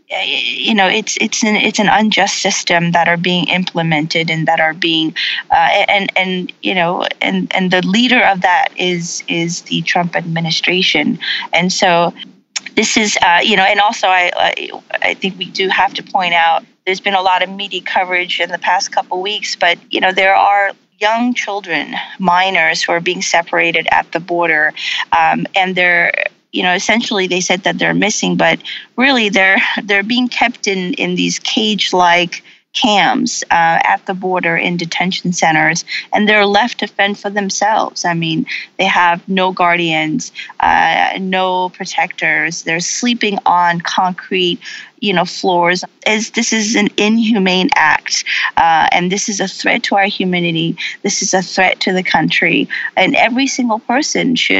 You know, it's it's an it's an unjust system that are being implemented and that are being, uh, and and you know, and and the leader of that is is the Trump administration, and so this is, uh, you know, and also I I think we do have to point out. There's been a lot of media coverage in the past couple of weeks, but, you know, there are young children, minors, who are being separated at the border. Um, and they're, you know, essentially they said that they're missing, but really they're they're being kept in, in these cage-like cams uh, at the border in detention centers, and they're left to fend for themselves. I mean, they have no guardians, uh, no protectors. They're sleeping on concrete, you know, floors. As this is an inhumane act, uh, and this is a threat to our humanity. This is a threat to the country, and every single person should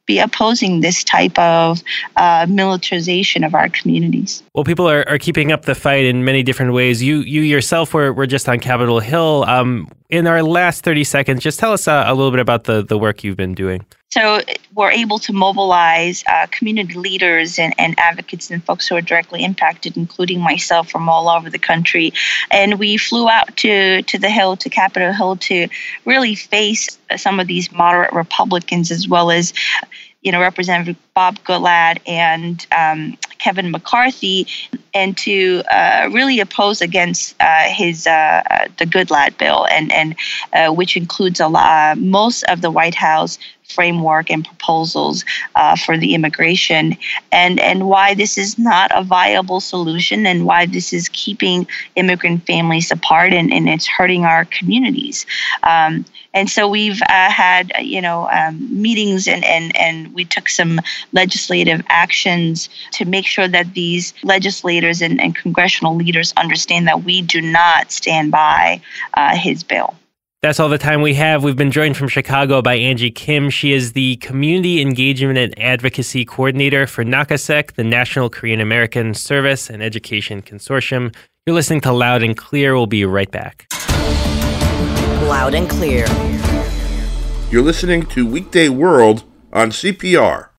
be opposing this type of uh, militarization of our communities. Well, people are, are keeping up the fight in many different ways. You you yourself were, were just on Capitol Hill. Um, in our last thirty seconds, just tell us uh, a little bit about the, the work you've been doing. So we're able to mobilize uh, community leaders and, and advocates and folks who are directly impacted, including myself, from all over the country. And we flew out to, to the Hill, to Capitol Hill, to really face some of these moderate Republicans, as well as, you know, Representative Bob Goodlatte and um, Kevin McCarthy, and to uh, really oppose against uh, his uh, the Goodlatte bill, and and uh, which includes a lot, most of the White House framework and proposals uh, for the immigration, and and why this is not a viable solution, and why this is keeping immigrant families apart, and, and it's hurting our communities. Um, and so we've uh, had you know um, meetings, and, and and we took some legislative actions to make sure that these legislators and, and congressional leaders understand that we do not stand by uh, his bill. That's all the time we have. We've been joined from Chicago by Angie Kim. She is the Community Engagement and Advocacy Coordinator for NAKASEC, the National Korean American Service and Education Consortium. You're listening to Loud and Clear. We'll be right back. Loud and Clear. You're listening to Weekday World on C P R.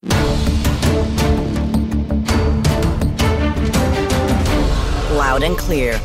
Loud and Clear.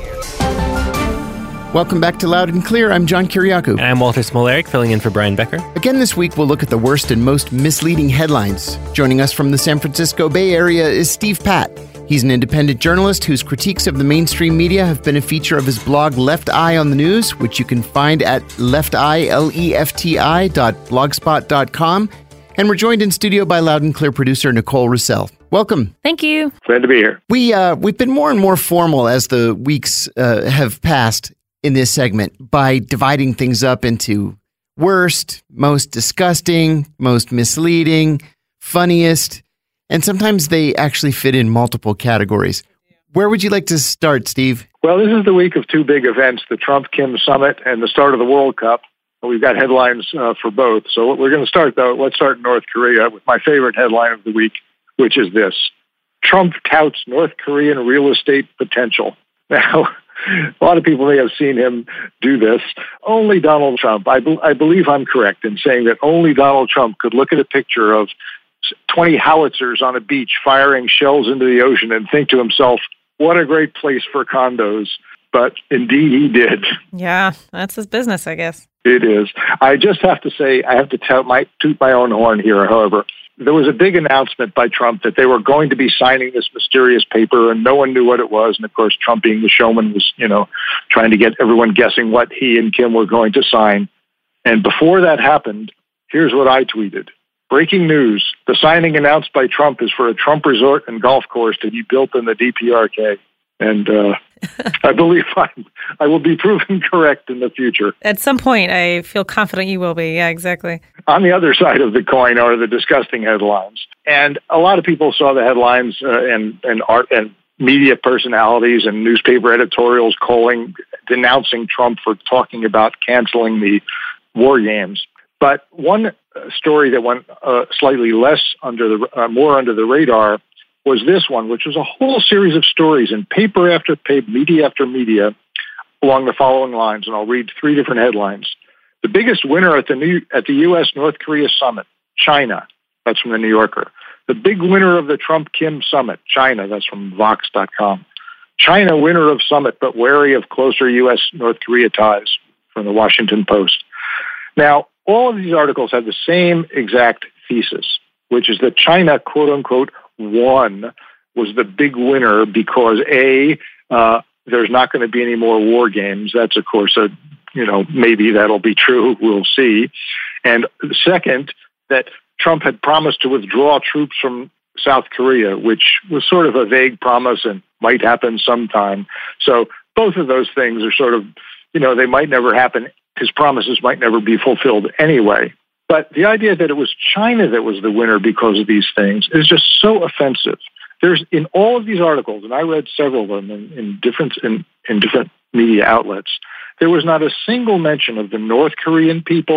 Welcome back to Loud and Clear. I'm John Kiriakou. And I'm Walter Smolarek, filling in for Brian Becker. Again this week, we'll look at the worst and most misleading headlines. Joining us from the San Francisco Bay Area is Steve Patt. He's an independent journalist whose critiques of the mainstream media have been a feature of his blog Left Eye on the News, which you can find at lefti, L E F T I, dot blogspot dot com. And we're joined in studio by Loud and Clear producer Nicole Russell. Welcome. Thank you. Glad to be here. We, uh, we've been more and more formal as the weeks uh, have passed in this segment by dividing things up into worst, most disgusting, most misleading, funniest, and sometimes they actually fit in multiple categories. Where would you like to start, Steve? Well, this is the week of two big events, the Trump-Kim summit and the start of the World Cup. We've got headlines uh, for both. So we're going to start, though. Let's start in North Korea with my favorite headline of the week, which is this: Trump touts North Korean real estate potential. Now, a lot of people may have seen him do this. Only Donald Trump, I, be- I believe I'm correct in saying that only Donald Trump could look at a picture of twenty howitzers on a beach firing shells into the ocean and think to himself, what a great place for condos. But indeed he did. Yeah, that's his business, I guess. It is. I just have to say, I have to tout my, toot my own horn here, however. There was a big announcement by Trump that they were going to be signing this mysterious paper, and no one knew what it was. And of course, Trump, being the showman, was, you know, trying to get everyone guessing what he and Kim were going to sign. And before that happened, here's what I tweeted. Breaking news. The signing announced by Trump is for a Trump resort and golf course to be built in the D P R K. And uh, I believe I'm, I will be proven correct in the future. At some point, I feel confident you will be. Yeah, exactly. On the other side of the coin are the disgusting headlines. And a lot of people saw the headlines uh, and, and art and media personalities and newspaper editorials calling, denouncing Trump for talking about canceling the war games. But one story that went uh, slightly less under the, uh, more under the radar was this one, which was a whole series of stories in paper after paper, media after media, along the following lines. And I'll read three different headlines. The biggest winner at the new, at the U S North Korea summit, China. That's from the New Yorker. The big winner of the Trump-Kim summit, China. That's from Vox dot com. China winner of summit, but wary of closer U S North Korea ties, from the Washington Post. Now, all of these articles have the same exact thesis, which is that China, quote unquote, won, was the big winner because A, uh, there's not going to be any more war games. That's, of course, a, you know, maybe that'll be true. We'll see. And second, that Trump had promised to withdraw troops from South Korea, which was sort of a vague promise and might happen sometime. So both of those things are sort of, you know, they might never happen. His promises might never be fulfilled anyway. But the idea that it was China that was the winner because of these things is just so offensive. There's in all of these articles, and I read several of them in, in different in, in different media outlets, there was not a single mention of the North Korean people,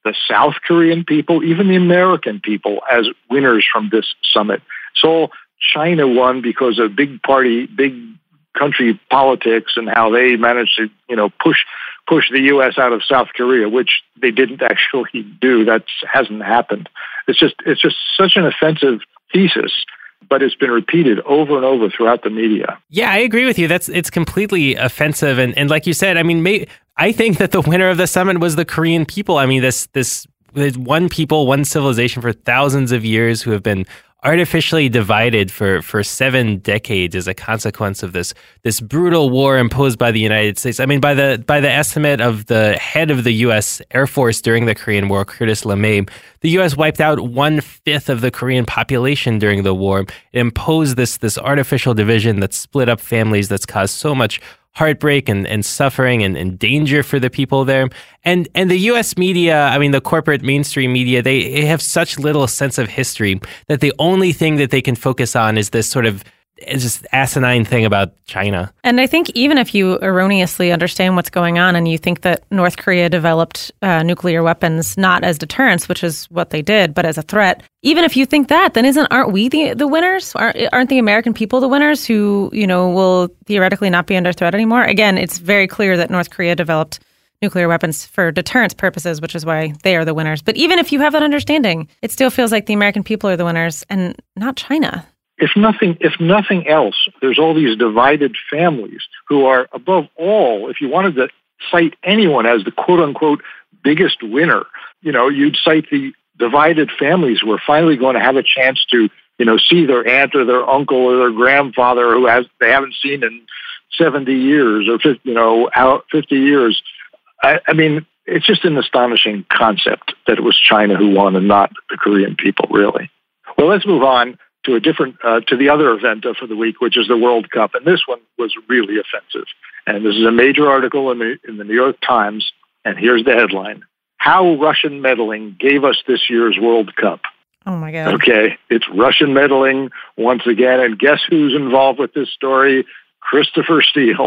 the South Korean people, even the American people as winners from this summit. So China won because of big party, big country politics and how they managed to, you know, push push the U S out of South Korea, which they didn't actually do. That hasn't happened. It's just it's just such an offensive thesis, but it's been repeated over and over throughout the media. Yeah, I agree with you. That's it's completely offensive, and and like you said, I mean, may, I think that the winner of the summit was the Korean people. I mean, this this one people, one civilization for thousands of years who have been artificially divided for, for seven decades as a consequence of this this brutal war imposed by the United States. I mean, by the by the estimate of the head of the U S Air Force during the Korean War, Curtis LeMay, the U S wiped out one fifth of the Korean population during the war. It imposed this this artificial division that split up families, that's caused so much heartbreak and, and suffering and, and danger for the people there. And and the U S media, I mean, the corporate mainstream media, they, they have such little sense of history that the only thing that they can focus on is this sort of it's just asinine thing about China. And I think even if you erroneously understand what's going on and you think that North Korea developed uh, nuclear weapons not as deterrence, which is what they did, but as a threat, even if you think that, then isn't aren't we the the winners? Aren't, aren't the American people the winners who, you know, will theoretically not be under threat anymore? Again, it's very clear that North Korea developed nuclear weapons for deterrence purposes, which is why they are the winners. But even if you have that understanding, it still feels like the American people are the winners and not China. If nothing, if nothing else, there's all these divided families who are, above all, if you wanted to cite anyone as the quote-unquote biggest winner, you know, you'd cite the divided families who are finally going to have a chance to, you know, see their aunt or their uncle or their grandfather who has they haven't seen in seventy years or, you know, fifty years. I, I mean, it's just an astonishing concept that it was China who won and not the Korean people, really. Well, let's move on to a different, uh, to the other event uh, for the week, which is the World Cup. And this one was really offensive. And this is a major article in the, in the New York Times. And here's the headline: How Russian Meddling Gave Us This Year's World Cup. Oh, my God. Okay, it's Russian meddling once again. And guess who's involved with this story? Christopher Steele.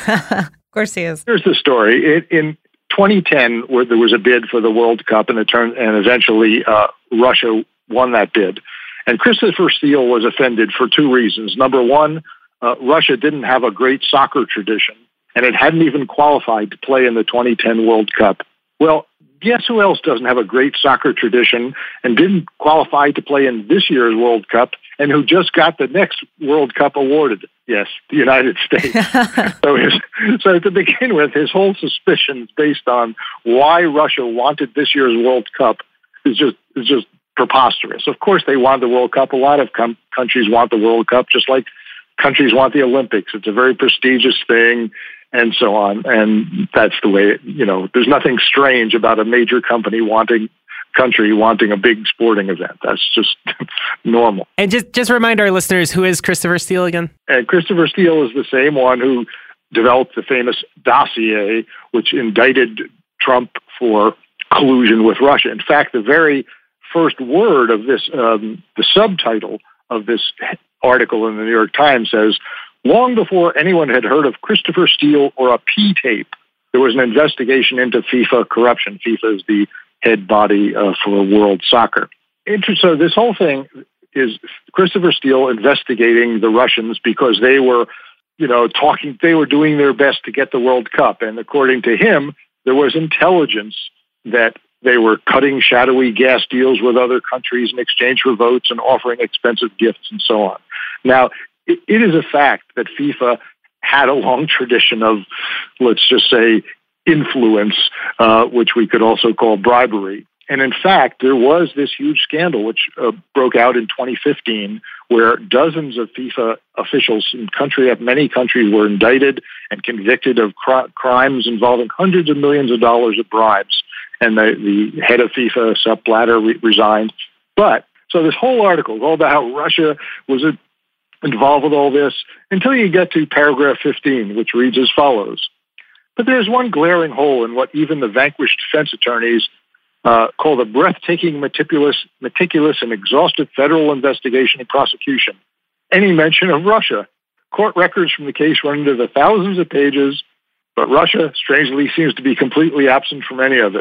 Of course he is. Here's the story. It, in twenty ten, where there was a bid for the World Cup, and it turned, and eventually uh, Russia won that bid. And Christopher Steele was offended for two reasons. Number one, uh, Russia didn't have a great soccer tradition, and it hadn't even qualified to play in the twenty ten World Cup. Well, guess who else doesn't have a great soccer tradition and didn't qualify to play in this year's World Cup, and who just got the next World Cup awarded? Yes, the United States. so, his, so to begin with, his whole suspicions based on why Russia wanted this year's World Cup is just is just preposterous. Of course, they want the World Cup. A lot of com- countries want the World Cup, just like countries want the Olympics. It's a very prestigious thing, and so on. And that's the way, it, you know, there's nothing strange about a major company wanting, country wanting a big sporting event. That's just normal. And just, just remind our listeners, who is Christopher Steele again? And Christopher Steele is the same one who developed the famous dossier, which indicted Trump for collusion with Russia. In fact, the very first word of this, um, the subtitle of this article in the New York Times says, long before anyone had heard of Christopher Steele or a P-tape, there was an investigation into FIFA corruption. FIFA is the head body uh, for world soccer. So this whole thing is Christopher Steele investigating the Russians because they were, you know, talking, they were doing their best to get the World Cup. And according to him, there was intelligence that they were cutting shadowy gas deals with other countries in exchange for votes and offering expensive gifts and so on. Now, it, it is a fact that FIFA had a long tradition of, let's just say, influence, uh, which we could also call bribery. And in fact, there was this huge scandal which uh, broke out in twenty fifteen, where dozens of FIFA officials in country, many countries were indicted and convicted of cr- crimes involving hundreds of millions of dollars of bribes. And the, the head of FIFA, Sepp Blatter, re- resigned. But, so this whole article is all about how Russia was a, involved with all this until you get to paragraph fifteen, which reads as follows. But there's one glaring hole in what even the vanquished defense attorneys uh, call the breathtaking, meticulous, meticulous and exhaustive federal investigation and prosecution. Any mention of Russia. Court records from the case run into the thousands of pages, but Russia, strangely, seems to be completely absent from any of it.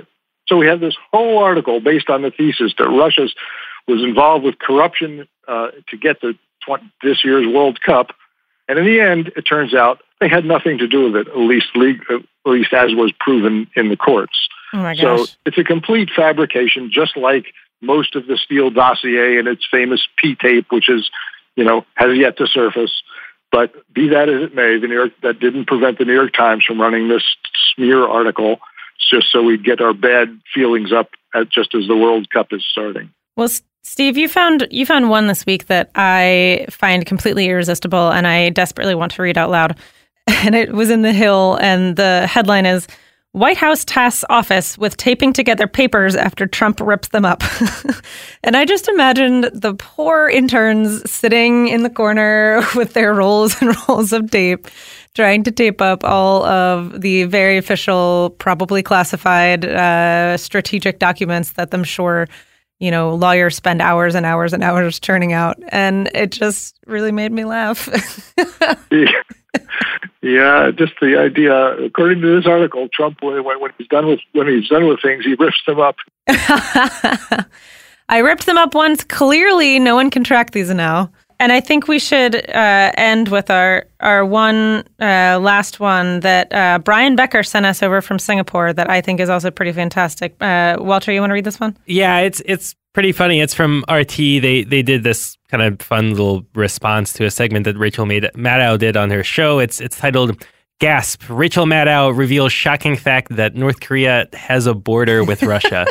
So we have this whole article based on the thesis that Russia was involved with corruption uh, to get the tw- this year's World Cup. And in the end, it turns out they had nothing to do with it, at least, le- at least as was proven in the courts. Oh my gosh. So it's a complete fabrication, just like most of the Steele dossier and its famous P-tape, which is, you know, has yet to surface. But be that as it may, the New York that didn't prevent the New York Times from running this smear article just so we get our bad feelings up at, just as the World Cup is starting. Well, Steve, you found you found one this week that I find completely irresistible, and I desperately want to read out loud. And it was in The Hill, and the headline is, White House tasks office with taping together papers after Trump rips them up. And I just imagined the poor interns sitting in the corner with their rolls and rolls of tape, trying to tape up all of the very official, probably classified uh, strategic documents that I'm sure, you know, lawyers spend hours and hours and hours churning out. And it just really made me laugh. Yeah, just the idea. According to this article, Trump, when, when he's done with when he's done with things, he rips them up. I ripped them up once. Clearly, no one can track these now. And I think we should uh, end with our our one uh, last one that uh, Brian Becker sent us over from Singapore that I think is also pretty fantastic. Uh, Walter, you want to read this one? Yeah, it's it's pretty funny. It's from R T. They they did this kind of fun little response to a segment that Rachel Maddow did on her show. It's it's titled "Gasp! Rachel Maddow reveals shocking fact that North Korea has a border with Russia."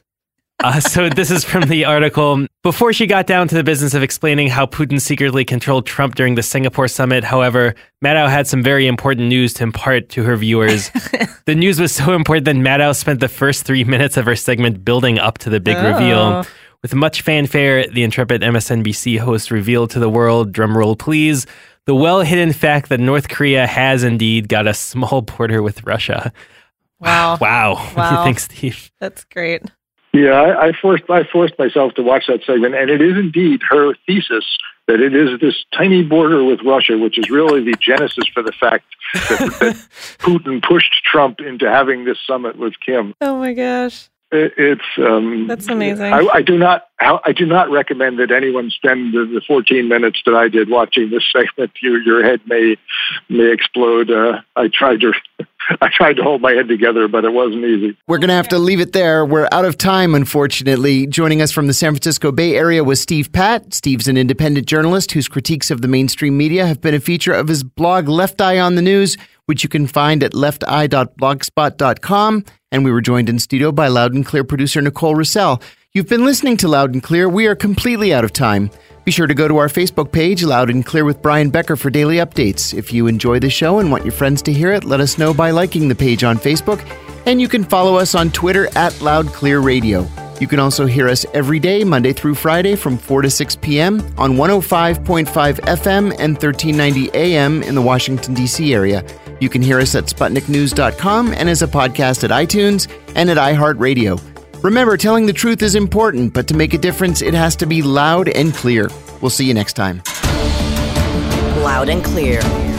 Uh, so this is from the article. Before she got down to the business of explaining how Putin secretly controlled Trump during the Singapore summit, however, Maddow had some very important news to impart to her viewers. The news was so important that Maddow spent the first three minutes of her segment building up to the big oh. reveal. With much fanfare, the intrepid M S N B C host revealed to the world, drumroll please, the well-hidden fact that North Korea has indeed got a small border with Russia. Wow. Wow. wow. What do you think, Steve? That's great. Yeah, I, I forced I forced myself to watch that segment, and it is indeed her thesis that it is this tiny border with Russia, which is really the genesis for the fact that, that Putin pushed Trump into having this summit with Kim. Oh my gosh. It's um, that's amazing. I, I do not. I do not recommend that anyone spend the, the fourteen minutes that I did watching this segment. Your your head may may explode. Uh, I tried to. I tried to hold my head together, but it wasn't easy. We're going to have to leave it there. We're out of time, unfortunately. Joining us from the San Francisco Bay Area was Steve Patt. Steve's an independent journalist whose critiques of the mainstream media have been a feature of his blog Left Eye on the News, which you can find at left eye dot blogspot dot com. And we were joined in studio by Loud and Clear producer Nicole Russell. You've been listening to Loud and Clear. We are completely out of time. Be sure to go to our Facebook page, Loud and Clear with Brian Becker, for daily updates. If you enjoy the show and want your friends to hear it, let us know by liking the page on Facebook. And you can follow us on Twitter at Loud Clear Radio. You can also hear us every day, Monday through Friday from four to six p.m. on one oh five point five F M and thirteen ninety A M in the Washington, D C area. You can hear us at Sputnik News dot com and as a podcast at iTunes and at iHeartRadio. Remember, telling the truth is important, but to make a difference, it has to be loud and clear. We'll see you next time. Loud and Clear.